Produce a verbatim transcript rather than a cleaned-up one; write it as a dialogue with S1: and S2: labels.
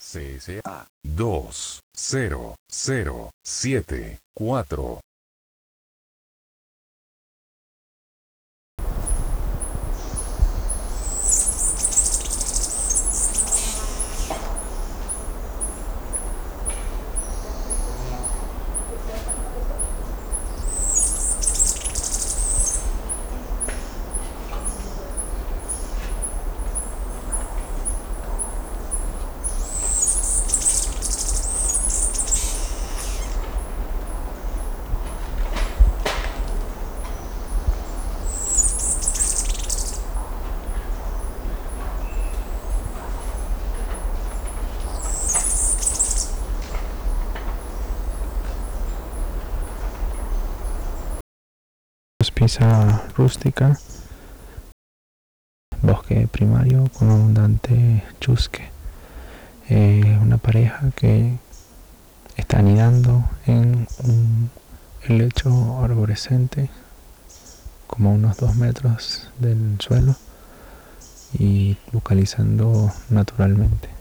S1: C S A dos cero cero siete cuatro.
S2: Pizza rústica, bosque primario con abundante chusque. Eh, una pareja que está anidando en un helecho arborescente como a unos dos metros del suelo y vocalizando naturalmente.